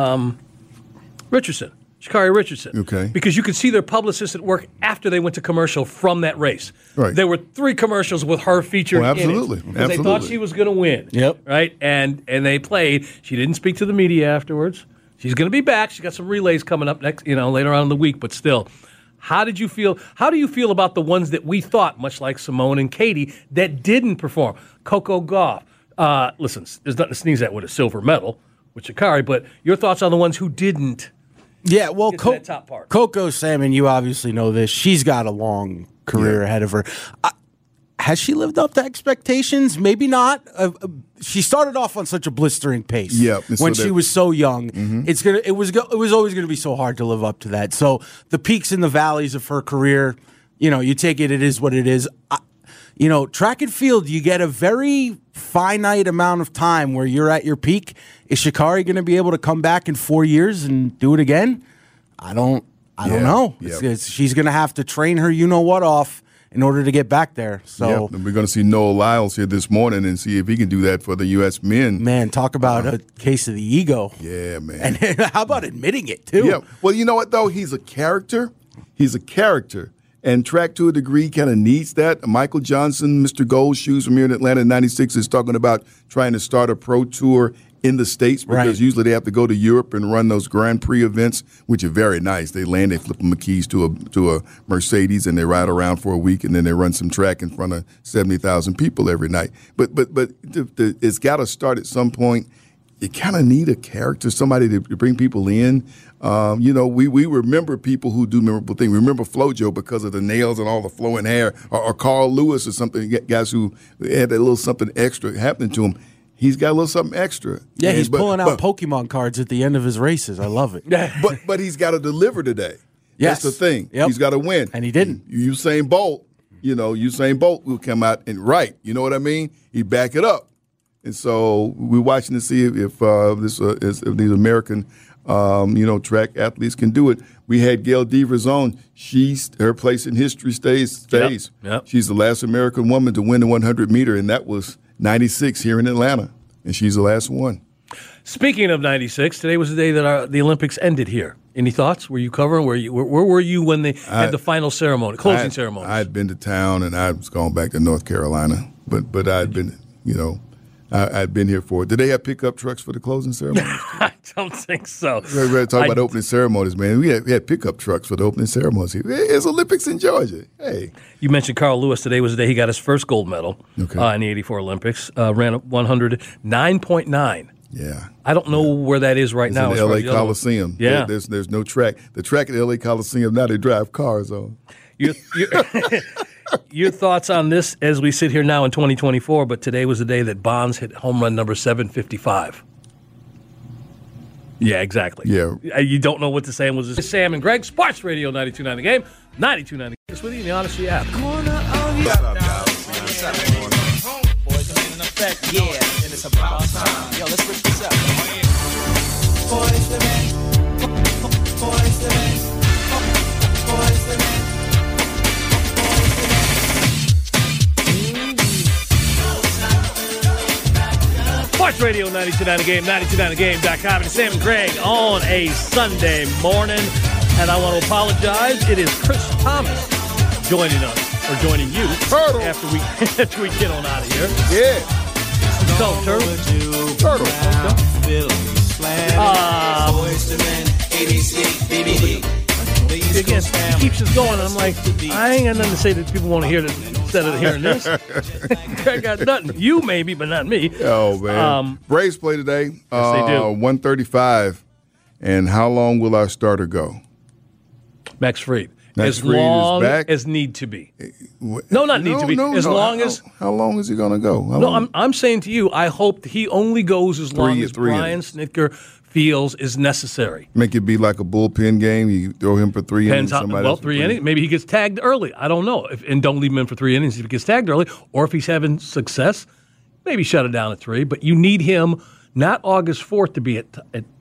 Richardson. Sha'Carri Richardson. Okay. Because you could see their publicists at work after they went to commercial from that race. Right. There were 3 commercials with her featured absolutely. in it. Because they thought she was going to win. Yep. Right? And they played. She didn't speak to the media afterwards. She's going to be back. She's got some relays coming up next, later on in the week, but still. How did you feel? How do you feel about the ones that we thought, much like Simone and Katie, that didn't perform? Coco Gauff. Listen, there's nothing to sneeze at with a silver medal with Sha'Carri, but your thoughts on the ones who didn't? Yeah, well, that top part. Coco Salmon, you obviously know this. She's got a long career ahead of her. Has she lived up to expectations? Maybe not. She started off on such a blistering pace. Yeah, when she was so young, it was always going to be so hard to live up to that. So the peaks and the valleys of her career, you take it. It is what it is. Track and field, you get a very finite amount of time where you're at your peak. Is Sha'Carri going to be able to come back in 4 years and do it again? I don't know. Yep. She's going to have to train her you-know-what off in order to get back there. So and we're going to see Noah Lyles here this morning and see if he can do that for the U.S. men. Man, talk about a case of the ego. Yeah, man. And how about admitting it, too? Yeah. Well, you know what, though? He's a character. And track, to a degree, kind of needs that. Michael Johnson, Mr. Gold Shoes from here in Atlanta in 96, is talking about trying to start a pro tour in the States because usually they have to go to Europe and run those Grand Prix events, which are very nice. They land, they flip them the keys to a Mercedes, and they ride around for a week, and then they run some track in front of 70,000 people every night. But it's got to start at some point. You kind of need a character, somebody to bring people in. We remember people who do memorable things. We remember FloJo because of the nails and all the flowing hair, or Carl Lewis or something, guys who had that little something extra happening to them. He's got a little something extra. Yeah, he's pulling out Pokemon cards at the end of his races. I love it. but he's got to deliver today. Yes. That's the thing. Yep. He's got to win. And he didn't. Usain Bolt, Usain Bolt will come out and right. You know what I mean? He'd back it up. And so we're watching to see if these American, track athletes can do it. We had Gail Devers on. Her place in history stays. Yep. She's the last American woman to win the 100-meter, and that was 96 here in Atlanta, and she's the last one. Speaking of 96, today was the day that the Olympics ended here. Any thoughts? Were you covering? Where were you when they had the final ceremony, closing ceremony? I had been to town, and I was going back to North Carolina, but I'd been, I'd been here for it. Did they have pickup trucks for the closing ceremony? I don't think so. We're talking about opening ceremonies, man. We had pickup trucks for the opening ceremonies. It's Olympics in Georgia. Hey. You mentioned Carl Lewis. Today was the day he got his first gold medal in the 84 Olympics. Ran 109.9. Yeah. I don't know where that is right now. In the L.A. Coliseum. Yeah. There's no track. The track at the L.A. Coliseum, now they drive cars on. Your thoughts on this as we sit here now in 2024, but today was the day that Bonds hit home run number 755. Yeah, exactly. Yeah. You don't know what to say. Was this Sam and Greg, Sports Radio 92.9 The Game, 92.9 Just with you in the Odyssey app. Boys in effect, yeah, and it's about time. Yo, let's switch this up. Boys the men, boys the men, boys the men. Sports Radio 92.9 The Game, 92.9thegame.com. It's Sam and Greg on a Sunday morning. And I want to apologize. It is Chris Thomas joining us, or joining you, after we get on out of here. Yeah. So, Turtle. Again, he keeps us going. I'm like, I ain't got nothing to say that people want to hear instead of hearing this. I got nothing. You maybe, but not me. Oh, man. Braves play today. Yes, they do. 1:35. And how long will our starter go? Max Fried. Max as Fried long is back? as need to be. No, not need to be. As long as. How long is he going to go? I'm saying to you, I hope he only goes as long as Brian Snitker feels is necessary. Make it be like a bullpen game. You throw him for 3 innings. Three innings. Maybe he gets tagged early. I don't know. And don't leave him in for 3 innings if he gets tagged early. Or if he's having success, maybe shut it down at 3. But you need him not August 4th to be at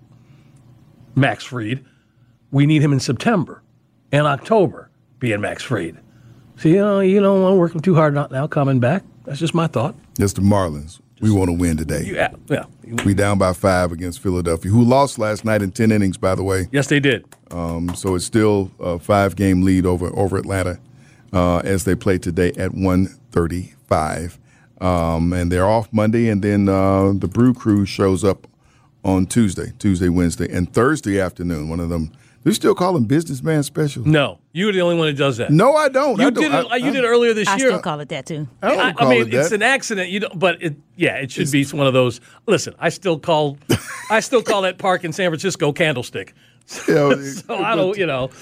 Max Fried. We need him in September and October being Max Fried. So, you don't want to work him too hard now coming back. That's just my thought. It's the Marlins. We want to win today. Yeah. We down by 5 against Philadelphia, who lost last night in 10 innings, by the way. Yes, they did. So it's still a 5-game lead over Atlanta as they play today at 1:35. And they're off Monday, and then the Brew Crew shows up on Tuesday, Wednesday, and Thursday afternoon. One of them. Do you still call them businessman specials? No, you're the only one that does that. No, I don't. You did earlier this year. I still call it that too. I it's an accident. But it should be one of those. Listen, I still call that park in San Francisco Candlestick. So I don't.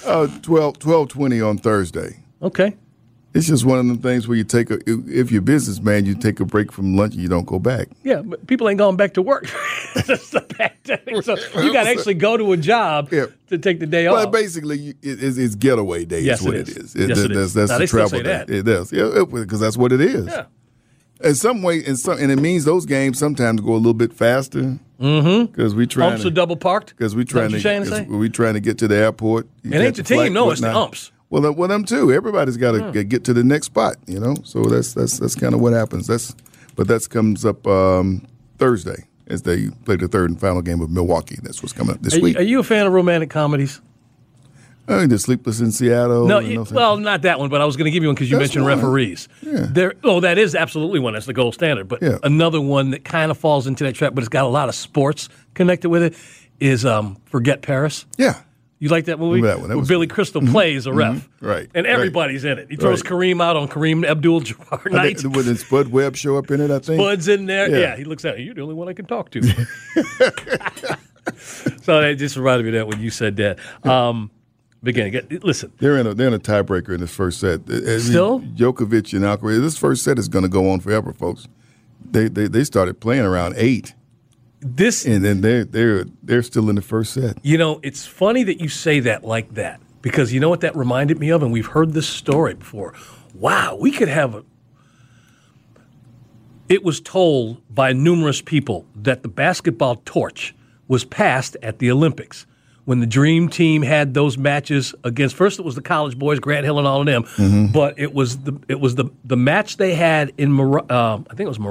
12:20 on Thursday. Okay. It's just one of them things where if you're a businessman, you take a break from lunch and you don't go back. Yeah, but people ain't going back to work. That's the pandemic. So you got to actually go to a job to take the day off. Well, basically, it's getaway day. Yes, is what it is. Yes, it is. That's now, the travel day. That. It does. Yeah, because that's what it is. Yeah. In some way, and it means those games sometimes go a little bit faster. Mm-hmm. Because we trying umps are double parked. Because we trying to get to the airport. It ain't the team. No, it's the umps. Well, them too. Everybody's got to get to the next spot, So that's kind of what happens. That comes up Thursday as they play the third and final game of Milwaukee. That's what's coming up this week. Are you a fan of romantic comedies? I mean, the Sleepless in Seattle. No, well, not that one, but I was going to give you one because you mentioned referees. Yeah. That is absolutely one. That's the gold standard. But another one that kind of falls into that trap, but it's got a lot of sports connected with it, is Forget Paris. Yeah. You like that movie? That one. That where Billy Crystal plays a ref. Right. And everybody's in it. He throws Kareem out on Kareem Abdul-Jabbar night. Wouldn't Spud Webb show up in it, I think? Spud's in there. Yeah, he looks at it. You're the only one I can talk to. So it just reminded me of that when you said that. Beginning. Listen. They're in a tiebreaker in this first set. Still? Djokovic and Alcaraz. This first set is going to go on forever, folks. They started playing around 8. And then they're still in the first set. You know, it's funny that you say that like that, because you know what that reminded me of, and we've heard this story before. Wow, we could have It was told by numerous people that the basketball torch was passed at the Olympics. When the Dream Team had those matches against, first it was the college boys, Grant Hill and all of them, but it was the match they had in I think it was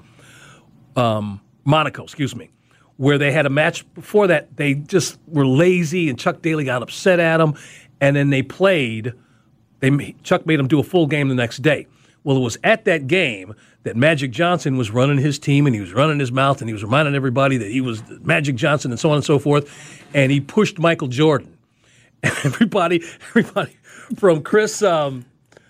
Monaco, excuse me, where they had a match before that. They just were lazy, and Chuck Daly got upset at them, and then they played. Chuck made them do a full game the next day. Well, it was at that game that Magic Johnson was running his team, and he was running his mouth, and he was reminding everybody that he was Magic Johnson and so on and so forth, and he pushed Michael Jordan. And everybody from Chris Mullin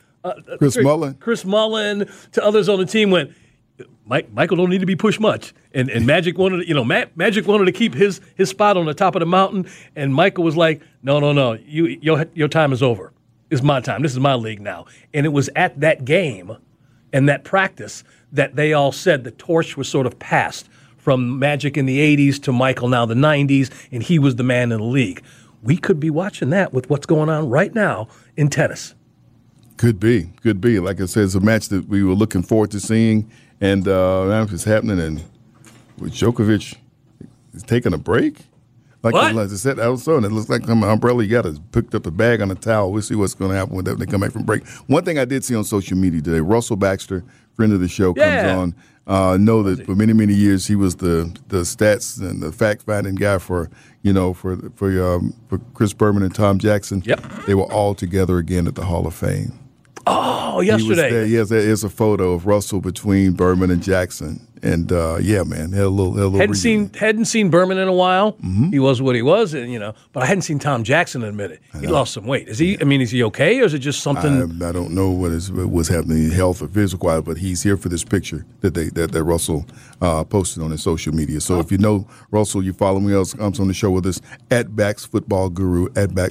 to others on the team went, Michael don't need to be pushed much. And Magic wanted to keep his spot on the top of the mountain, and Michael was like, no, your time is over. It's my time. This is my league now. And it was at that game and that practice that they all said the torch was sort of passed from Magic in the 80s to Michael now the 90s, and he was the man in the league. We could be watching that with what's going on right now in tennis. Could be. Like I said, it's a match that we were looking forward to seeing, and now it's happening. And with Djokovic is taking a break. Like I said, also, and it looks like an umbrella. You picked up a bag on a towel. We'll see what's going to happen when they come back from break. One thing I did see on social media today, Russell Baxter, friend of the show, comes on. Know that for many, many years he was the stats and the fact-finding guy for Chris Berman and Tom Jackson. Yep. They were all together again at the Hall of Fame. Oh, yesterday. Yes, there is a photo of Russell between Berman and Jackson. And man, had a little. Hadn't seen Berman in a while. Mm-hmm. He was what he was, and but I hadn't seen Tom Jackson in a minute. He lost some weight. Is he? I mean, is he okay, or is it just something? I don't know what's happening, health or physical, but he's here for this picture that Russell posted on his social media. So if you know Russell, you follow me else comes on the show with us at Bax Football Guru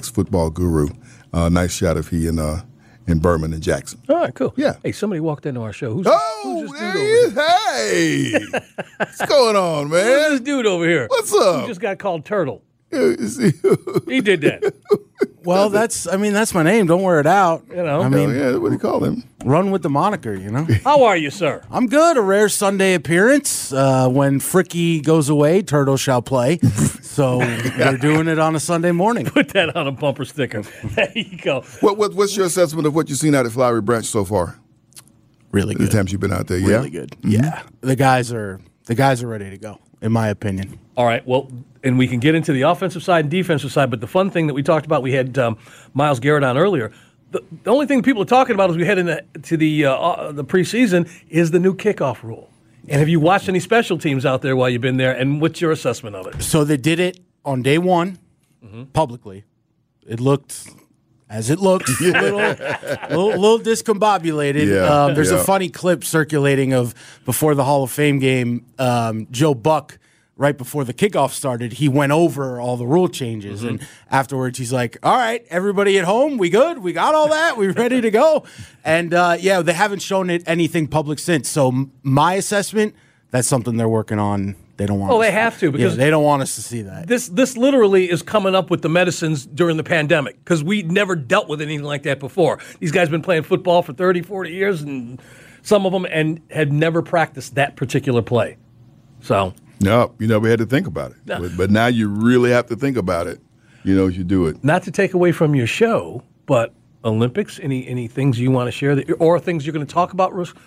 Nice shot of he and Berman and Jackson. All right, cool. Yeah. Hey, somebody walked into our show. Who's there he is. Hey, what's going on, man? Who's this dude over here? What's up? He just got called Turtle. He did that. Well, that's my name. Don't wear it out. What do you call him? Run with the moniker, How are you, sir? I'm good. A rare Sunday appearance. When Fricky goes away, Turtle shall play. So we're doing it on a Sunday morning. Put that on a bumper sticker. There you go. What's your assessment of what you've seen out at Flowery Branch so far? Really good. The times you've been out there, really good. Mm-hmm. Yeah, the guys are ready to go, in my opinion. All right. Well, and we can get into the offensive side and defensive side, but the fun thing that we talked about, we had Myles Garrett on earlier. The only thing people are talking about as we head into the preseason is the new kickoff rule. And have you watched any special teams out there while you've been there, and what's your assessment of it? So they did it on day one, publicly. It looked as it looked, a little discombobulated. There's a funny clip circulating of before the Hall of Fame game, Joe Buck, right before the kickoff started, he went over all the rule changes. And afterwards, he's like, all right, everybody at home, we good? We got all that? We ready to go? And, they haven't shown it anything public since. So my assessment, that's something they're working on. They don't want. Oh, they have to, because they don't want us to see that. This literally is coming up with the medicines during the pandemic, because we never dealt with anything like that before. These guys have been playing football for 30, 40 years, and some of them had never practiced that particular play. So no, you never had to think about it. No. But now you really have to think about it. As you do it. Not to take away from your show, but Olympics. Any things you want to share or things you're going to talk about?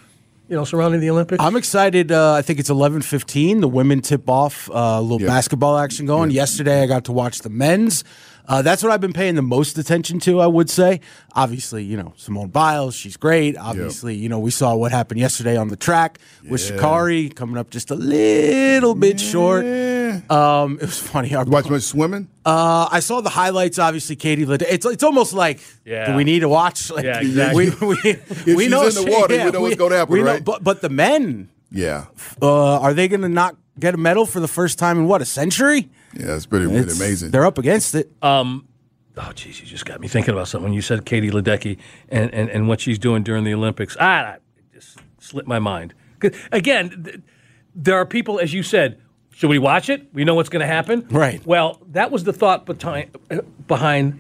surrounding the Olympics? I'm excited. I think it's 11:15. The women tip off. A little basketball action going. Yesterday, I got to watch the men's. That's what I've been paying the most attention to, I would say. Obviously, Simone Biles, she's great. Obviously, we saw what happened yesterday on the track with Sha'Carri coming up just a little bit short. It was funny. You watch much swimming? I saw the highlights. Obviously, Katie Ledecky. It's almost like, do we need to watch? Like, exactly. We know she's in the water. We know what's going to happen, right? But the men, are they going to not get a medal for the first time in a century? Yeah, it's pretty amazing. They're up against it. Oh, geez, you just got me thinking about something. When you said Katie Ledecky and what she's doing during the Olympics, it just slipped my mind. 'Cause, again, there are people, as you said, should we watch it? We know what's going to happen. Right. Well, that was the thought behind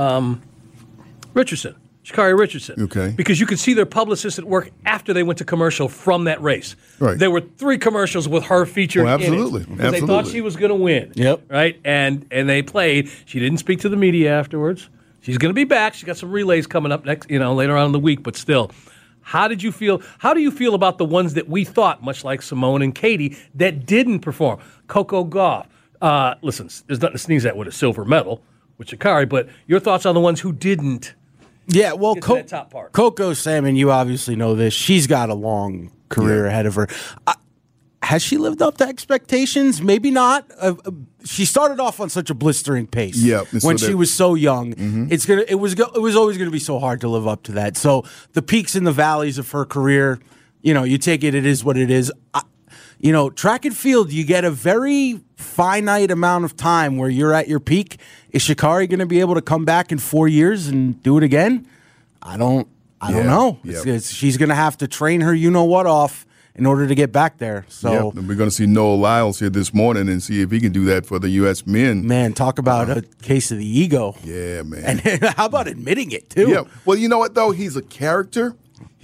Richardson. Sha'Carri Richardson. Okay. Because you could see their publicists at work after they went to commercial from that race. Right. There were 3 commercials with her featured absolutely. in it. Because they thought she was going to win. Yep. Right? And they played. She didn't speak to the media afterwards. She's going to be back. She's got some relays coming up next, later on in the week, but still. How did you feel? How do you feel about the ones that we thought, much like Simone and Katie, that didn't perform? Coco Gauff. Listen, there's nothing to sneeze at with a silver medal with Sha'Carri, but your thoughts on the ones who didn't? Yeah, well, that top part. Coco Salmon, you obviously know this. She's got a long career ahead of her. Has she lived up to expectations? Maybe not. She started off on such a blistering pace. When she was so young, it was always going to be so hard to live up to that. So the peaks and the valleys of her career, you take it. It is what it is. Track and field, you get a very finite amount of time where you're at your peak. Is Sha'Carri going to be able to come back in 4 years and do it again? I don't know. She's going to have to train her you-know-what off in order to get back there. So and we're going to see Noah Lyles here this morning and see if he can do that for the U.S. men. Man, talk about a case of the ego. Yeah, man. And how about admitting it, too? Yeah. Well, you know what, though? He's a character.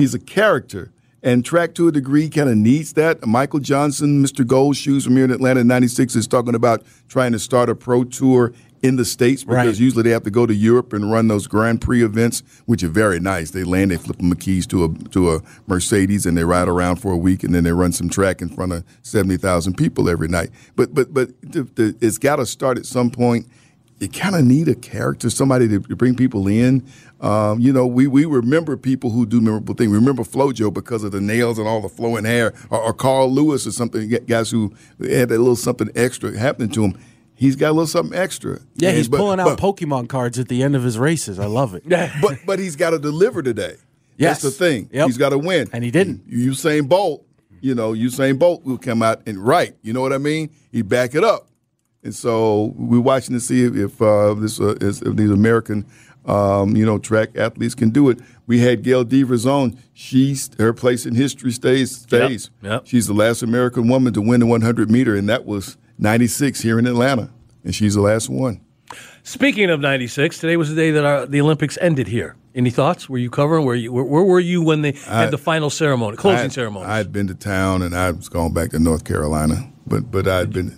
And track, to a degree, kind of needs that. Michael Johnson, Mr. Gold Shoes from here in Atlanta in 96, is talking about trying to start a pro tour in the States because usually they have to go to Europe and run those Grand Prix events, which are very nice. They land, they flip them the keys to a Mercedes, and they ride around for a week, and then they run some track in front of 70,000 people every night. But it's got to start at some point. You kind of need a character, somebody to bring people in. We remember people who do memorable things. We remember FloJo because of the nails and all the flowing hair, or Carl Lewis or something, guys who had a little something extra happening to him. He's got a little something extra. Yeah, he's pulling out Pokemon cards at the end of his races. I love it. But he's got to deliver today. Yes. That's the thing. Yep. He's got to win. And he didn't. Usain Bolt will come out and you know what I mean? He'd back it up. And so we're watching to see if these American, track athletes can do it. We had Gail Devers on. Her place in history stays. Yep. She's the last American woman to win the 100-meter, and that was 96 here in Atlanta, and she's the last one. Speaking of 96, today was the day that the Olympics ended here. Any thoughts? Were you covering? Where were you when they had the final ceremony, closing ceremony? I had been to town, and I was going back to North Carolina, but I'd been,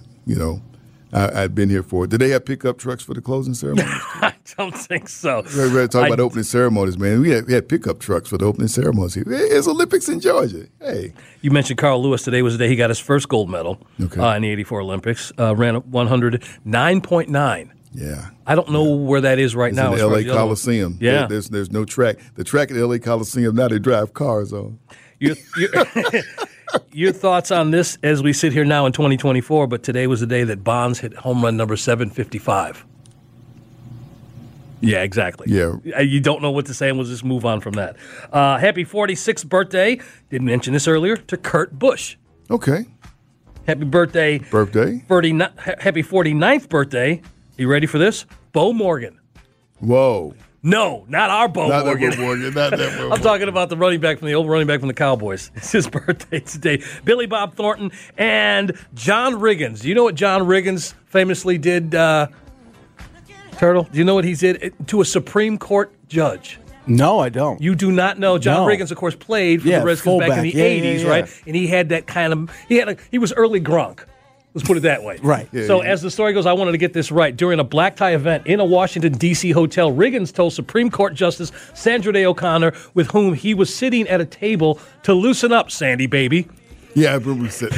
I'd been here for it. Did they have pickup trucks for the closing ceremony? I don't think so. We're talking about opening ceremonies, man. We had pickup trucks for the opening ceremonies here. It's Olympics in Georgia. Hey. You mentioned Carl Lewis. Today was the day he got his first gold medal in the 84 Olympics. Ran 109.9. Yeah. I don't know where that is right now. In the L.A. Coliseum. Yeah. There's no track. The track at the L.A. Coliseum, now they drive cars on. Your thoughts on this as we sit here now in 2024, but today was the day that Bonds hit home run number 755. Yeah, exactly. Yeah. You don't know what to say, and we'll just move on from that. Happy 46th birthday, didn't mention this earlier, to Kurt Busch. Okay. Happy birthday. Happy 49th birthday. You ready for this? Bo Morgan. Whoa. No, not our Bo Morgan. Not that Bo Morgan. Not that Bo Morgan. I'm talking about the old running back from the Cowboys. It's his birthday today. Billy Bob Thornton and John Riggins. Do you know what John Riggins famously did, Turtle? Do you know what he did to a Supreme Court judge? No, I don't. You do not know. John Riggins, of course, played for the Redskins back in the 80s, right? And he had that kind of he was early Gronk. Let's put it that way. Right. So as the story goes, I wanted to get this right. During a black tie event in a Washington, D.C. hotel, Riggins told Supreme Court Justice Sandra Day O'Connor, with whom he was sitting at a table, to loosen up, Sandy baby. Yeah, I remember said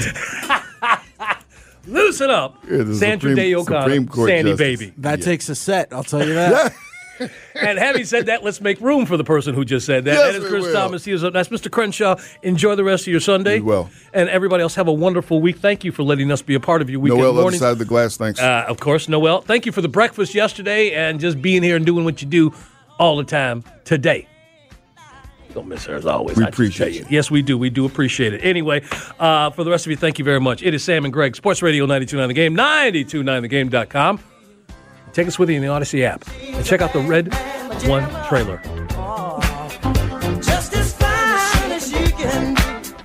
loosen up, Sandra Day O'Connor, Sandy Justice. baby. That takes a set, I'll tell you that. And having said that, let's make room for the person who just said that. Yes, That is we Chris will. Thomas. He is up next. Mr. Crenshaw, enjoy the rest of your Sunday. You will. And everybody else, have a wonderful week. Thank you for letting us be a part of your weekend Noel, other morning. side of the glass, thanks. Of course, Noel. Thank you for the breakfast yesterday and just being here and doing what you do all the time today. Don't miss her as always. We I just appreciate tell you. Yes, we do. We do appreciate it. Anyway, for the rest of you, thank you very much. It is Sam and Greg, Sports Radio 92.9 The Game, 929thegame.com. Take us with you in the Odyssey app and check out the Red One trailer. Just as fine as you can.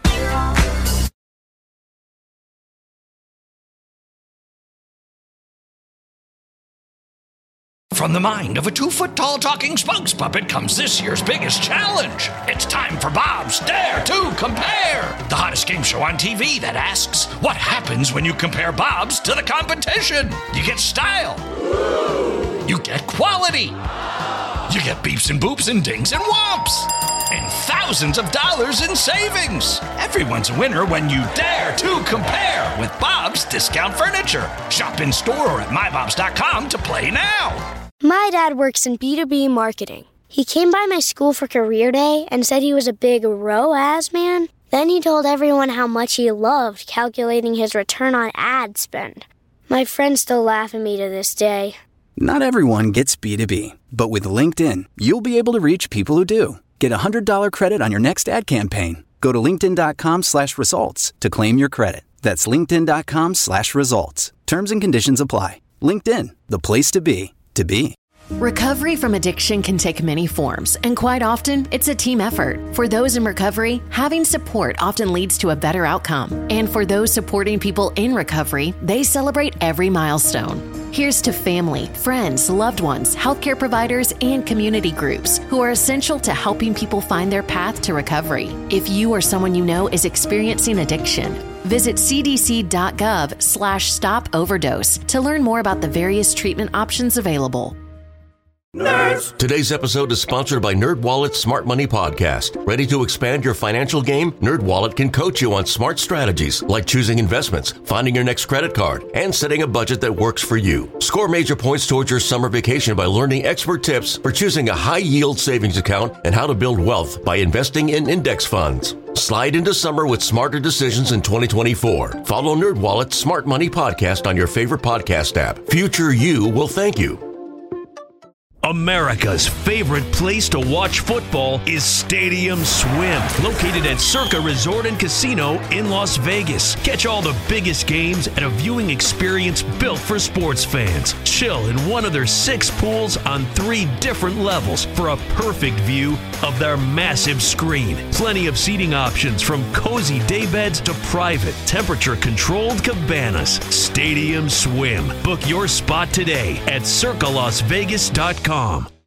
From the mind of a 2-foot-tall talking spokes puppet comes this year's biggest challenge. It's time for Bob's Dare to Compare, the hottest game show on TV that asks, what happens when you compare Bob's to the competition? You get style. You get quality. You get beeps and boops and dings and whomps. And thousands of dollars in savings. Everyone's a winner when you dare to compare with Bob's Discount Furniture. Shop in store or at mybobs.com to play now. My dad works in B2B marketing. He came by my school for career day and said he was a big ROAS man. Then he told everyone how much he loved calculating his return on ad spend. My friends still laugh at me to this day. Not everyone gets B2B, but with LinkedIn, you'll be able to reach people who do. Get a $100 credit on your next ad campaign. Go to linkedin.com/results to claim your credit. That's linkedin.com/results. Terms and conditions apply. LinkedIn, the place to be, to be. Recovery from addiction can take many forms, and quite often, it's a team effort. For those in recovery, having support often leads to a better outcome. And for those supporting people in recovery, they celebrate every milestone. Here's to family, friends, loved ones, healthcare providers, and community groups who are essential to helping people find their path to recovery. If you or someone you know is experiencing addiction, visit cdc.gov/stop-overdose to learn more about the various treatment options available. Nerds! Today's episode is sponsored by NerdWallet's Smart Money Podcast. Ready to expand your financial game? NerdWallet can coach you on smart strategies like choosing investments, finding your next credit card, and setting a budget that works for you. Score major points towards your summer vacation by learning expert tips for choosing a high-yield savings account and how to build wealth by investing in index funds. Slide into summer with smarter decisions in 2024. Follow NerdWallet's Smart Money Podcast on your favorite podcast app. Future you will thank you. America's favorite place to watch football is Stadium Swim, located at Circa Resort and Casino in Las Vegas. Catch all the biggest games at a viewing experience built for sports fans. Chill in one of their 6 pools on 3 different levels for a perfect view of their massive screen. Plenty of seating options from cozy daybeds to private, temperature-controlled cabanas. Stadium Swim. Book your spot today at circalasvegas.com.